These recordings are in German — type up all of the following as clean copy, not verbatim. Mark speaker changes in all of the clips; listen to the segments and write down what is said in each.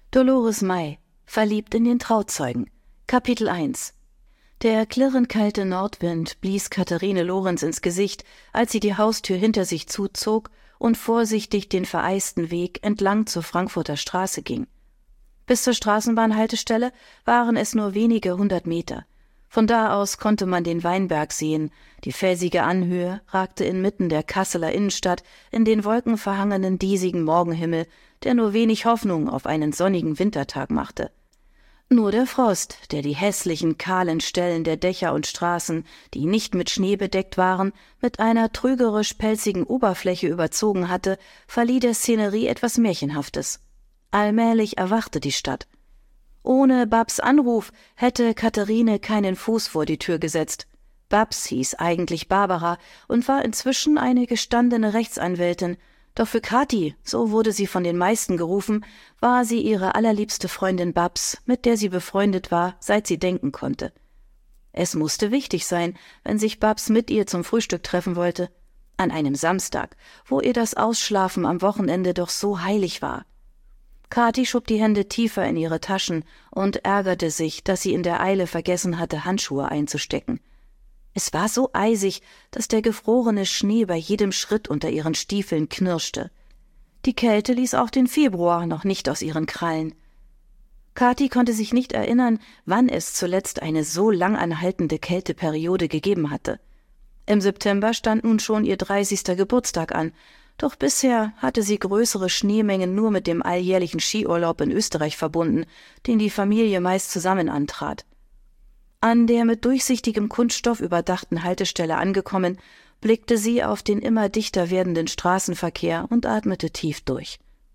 Speaker 1: Dolores May, verliebt in den Trauzeugen. Kapitel 1. Der klirrend kalte Nordwind blies Katharine Lorenz ins Gesicht, als sie die Haustür hinter sich zuzog und vorsichtig den vereisten Weg entlang zur Frankfurter Straße ging. Bis zur Straßenbahnhaltestelle waren es nur wenige 100 Meter. Von da aus konnte man den Weinberg sehen. Die felsige Anhöhe ragte inmitten der Kasseler Innenstadt in den wolkenverhangenen, diesigen Morgenhimmel, der nur wenig Hoffnung auf einen sonnigen Wintertag machte. Nur der Frost, der die hässlichen, kahlen Stellen der Dächer und Straßen, die nicht mit Schnee bedeckt waren, mit einer trügerisch-pelzigen Oberfläche überzogen hatte, verlieh der Szenerie etwas Märchenhaftes. Allmählich erwachte die Stadt. Ohne Babs Anruf hätte Katharine keinen Fuß vor die Tür gesetzt. Babs hieß eigentlich Barbara und war inzwischen eine gestandene Rechtsanwältin, doch für Kathi, so wurde sie von den meisten gerufen, war sie ihre allerliebste Freundin Babs, mit der sie befreundet war, seit sie denken konnte. Es musste wichtig sein, wenn sich Babs mit ihr zum Frühstück treffen wollte, an einem Samstag, wo ihr das Ausschlafen am Wochenende doch so heilig war. Kathi schob die Hände tiefer in ihre Taschen und ärgerte sich, dass sie in der Eile vergessen hatte, Handschuhe einzustecken. Es war so eisig, dass der gefrorene Schnee bei jedem Schritt unter ihren Stiefeln knirschte. Die Kälte ließ auch den Februar noch nicht aus ihren Krallen. Kathi konnte sich nicht erinnern, wann es zuletzt eine so lang anhaltende Kälteperiode gegeben hatte. Im September stand nun schon ihr 30. Geburtstag an, doch bisher hatte sie größere Schneemengen nur mit dem alljährlichen Skiurlaub in Österreich verbunden, den die Familie meist zusammen antrat. An der mit durchsichtigem Kunststoff überdachten Haltestelle angekommen, blickte sie auf den immer dichter werdenden Straßenverkehr und atmete tief durch.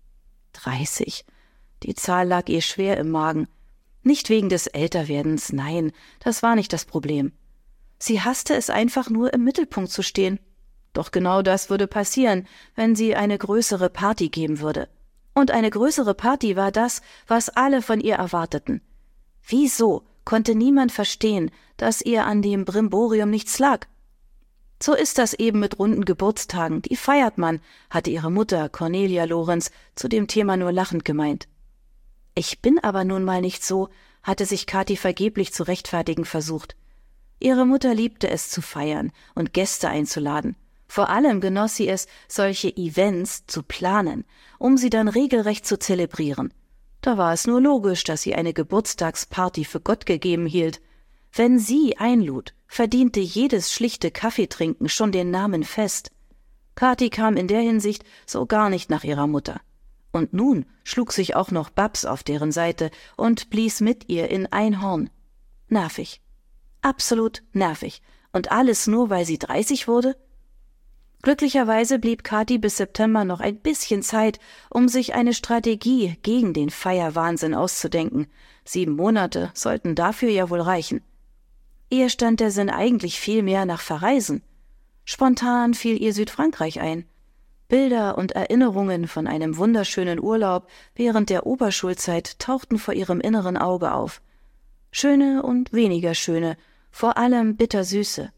Speaker 1: 30. Die Zahl lag ihr schwer im Magen. Nicht wegen des Älterwerdens, nein, das war nicht das Problem. Sie hasste es einfach nur, im Mittelpunkt zu stehen. Doch genau das würde passieren, wenn sie eine größere Party geben würde. Und eine größere Party war das, was alle von ihr erwarteten. Wieso konnte niemand verstehen, dass ihr an dem Brimborium nichts lag? So ist das eben mit runden Geburtstagen, die feiert man, hatte ihre Mutter Cornelia Lorenz zu dem Thema nur lachend gemeint. Ich bin aber nun mal nicht so, hatte sich Kathi vergeblich zu rechtfertigen versucht. Ihre Mutter liebte es zu feiern und Gäste einzuladen. Vor allem genoss sie es, solche Events zu planen, um sie dann regelrecht zu zelebrieren. Da war es nur logisch, dass sie eine Geburtstagsparty für Gott gegeben hielt. Wenn sie einlud, verdiente jedes schlichte Kaffeetrinken schon den Namen Fest. Kathi kam in der Hinsicht so gar nicht nach ihrer Mutter. Und nun schlug sich auch noch Babs auf deren Seite und blies mit ihr in ein Horn. Nervig. Absolut nervig. Und alles nur, weil sie 30 wurde? Glücklicherweise blieb Kathi bis September noch ein bisschen Zeit, um sich eine Strategie gegen den Feierwahnsinn auszudenken. 7 Monate sollten dafür ja wohl reichen. Ihr stand der Sinn eigentlich viel mehr nach Verreisen. Spontan fiel ihr Südfrankreich ein. Bilder und Erinnerungen von einem wunderschönen Urlaub während der Oberschulzeit tauchten vor ihrem inneren Auge auf. Schöne und weniger schöne, vor allem bittersüße.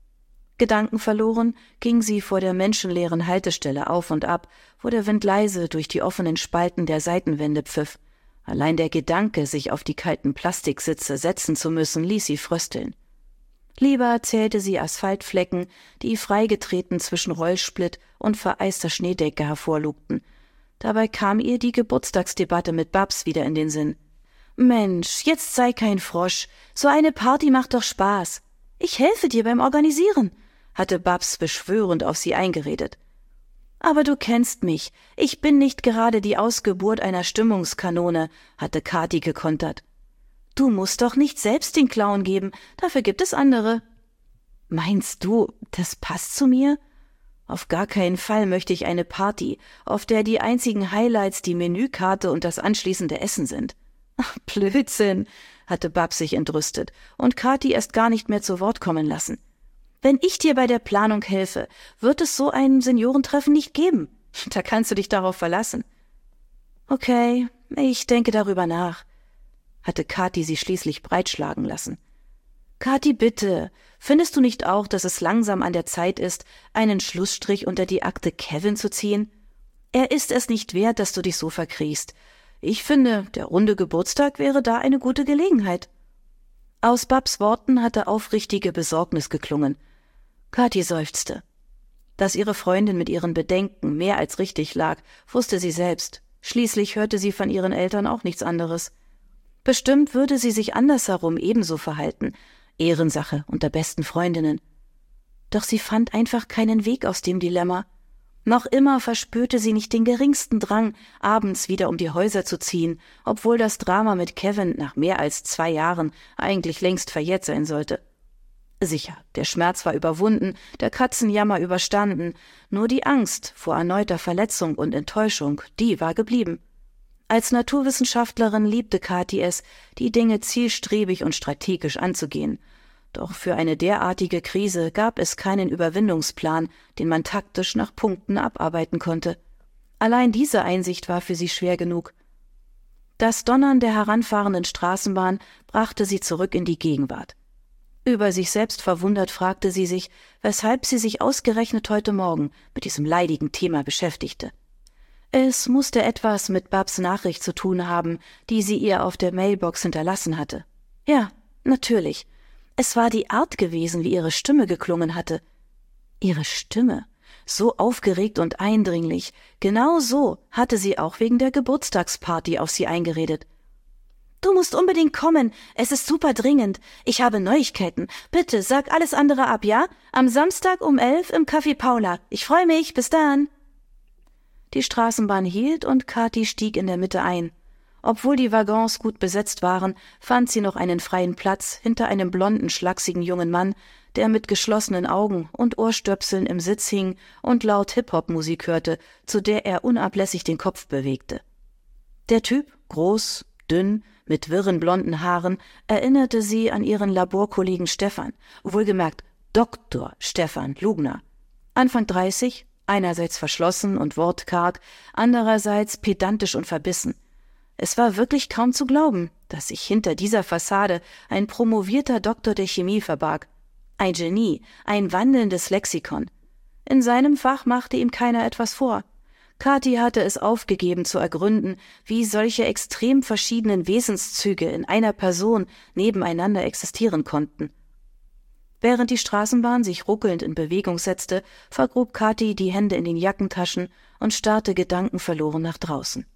Speaker 1: Gedankenverloren ging sie vor der menschenleeren Haltestelle auf und ab, wo der Wind leise durch die offenen Spalten der Seitenwände pfiff. Allein der Gedanke, sich auf die kalten Plastiksitze setzen zu müssen, ließ sie frösteln. Lieber zählte sie Asphaltflecken, die freigetreten zwischen Rollsplit und vereister Schneedecke hervorlugten. Dabei kam ihr die Geburtstagsdebatte mit Babs wieder in den Sinn. »Mensch, jetzt sei kein Frosch, so eine Party macht doch Spaß. Ich helfe dir beim Organisieren«, hatte Babs beschwörend auf sie eingeredet. »Aber du kennst mich, ich bin nicht gerade die Ausgeburt einer Stimmungskanone«, hatte Kathi gekontert. »Du musst doch nicht selbst den Clown geben, dafür gibt es andere.« »Meinst du, das passt zu mir? Auf gar keinen Fall möchte ich eine Party, auf der die einzigen Highlights die Menükarte und das anschließende Essen sind.« »Ach, Blödsinn«, hatte Babs sich entrüstet und Kathi erst gar nicht mehr zu Wort kommen lassen. »Wenn ich dir bei der Planung helfe, wird es so ein Seniorentreffen nicht geben. Da kannst du dich darauf verlassen.« »Okay, ich denke darüber nach«, hatte Kathi sie schließlich breitschlagen lassen. »Kathi, bitte, findest du nicht auch, dass es langsam an der Zeit ist, einen Schlussstrich unter die Akte Kevin zu ziehen? Er ist es nicht wert, dass du dich so verkriechst. Ich finde, der runde Geburtstag wäre da eine gute Gelegenheit. Aus Babs Worten hatte aufrichtige Besorgnis geklungen. Kathi seufzte. Dass ihre Freundin mit ihren Bedenken mehr als richtig lag, wusste sie selbst. Schließlich hörte sie von ihren Eltern auch nichts anderes. Bestimmt würde sie sich andersherum ebenso verhalten. Ehrensache unter besten Freundinnen. Doch sie fand einfach keinen Weg aus dem Dilemma. Noch immer verspürte sie nicht den geringsten Drang, abends wieder um die Häuser zu ziehen, obwohl das Drama mit Kevin nach mehr als 2 Jahren eigentlich längst verjährt sein sollte. Sicher, der Schmerz war überwunden, der Katzenjammer überstanden, nur die Angst vor erneuter Verletzung und Enttäuschung, die war geblieben. Als Naturwissenschaftlerin liebte Kathi es, die Dinge zielstrebig und strategisch anzugehen. Doch für eine derartige Krise gab es keinen Überwindungsplan, den man taktisch nach Punkten abarbeiten konnte. Allein diese Einsicht war für sie schwer genug. Das Donnern der heranfahrenden Straßenbahn brachte sie zurück in die Gegenwart. Über sich selbst verwundert fragte sie sich, weshalb sie sich ausgerechnet heute Morgen mit diesem leidigen Thema beschäftigte. Es musste etwas mit Babs Nachricht zu tun haben, die sie ihr auf der Mailbox hinterlassen hatte. Ja, natürlich. Es war die Art gewesen, wie ihre Stimme geklungen hatte. Ihre Stimme, so aufgeregt und eindringlich, genau so hatte sie auch wegen der Geburtstagsparty auf sie eingeredet. »Du musst unbedingt kommen, es ist super dringend. Ich habe Neuigkeiten. Bitte, sag alles andere ab, ja? Am Samstag um 11 im Café Paula. Ich freue mich, bis dann.« Die Straßenbahn hielt und Kathi stieg in der Mitte ein. Obwohl die Waggons gut besetzt waren, fand sie noch einen freien Platz hinter einem blonden, schlachsigen jungen Mann, der mit geschlossenen Augen und Ohrstöpseln im Sitz hing und laut Hip-Hop-Musik hörte, zu der er unablässig den Kopf bewegte. Der Typ, groß, dünn, mit wirren blonden Haaren, erinnerte sie an ihren Laborkollegen Stefan, wohlgemerkt Dr. Stefan Lugner. Anfang 30, einerseits verschlossen und wortkarg, andererseits pedantisch und verbissen. Es war wirklich kaum zu glauben, dass sich hinter dieser Fassade ein promovierter Doktor der Chemie verbarg. Ein Genie, ein wandelndes Lexikon. In seinem Fach machte ihm keiner etwas vor. Kathi hatte es aufgegeben zu ergründen, wie solche extrem verschiedenen Wesenszüge in einer Person nebeneinander existieren konnten. Während die Straßenbahn sich ruckelnd in Bewegung setzte, vergrub Kathi die Hände in den Jackentaschen und starrte gedankenverloren nach draußen.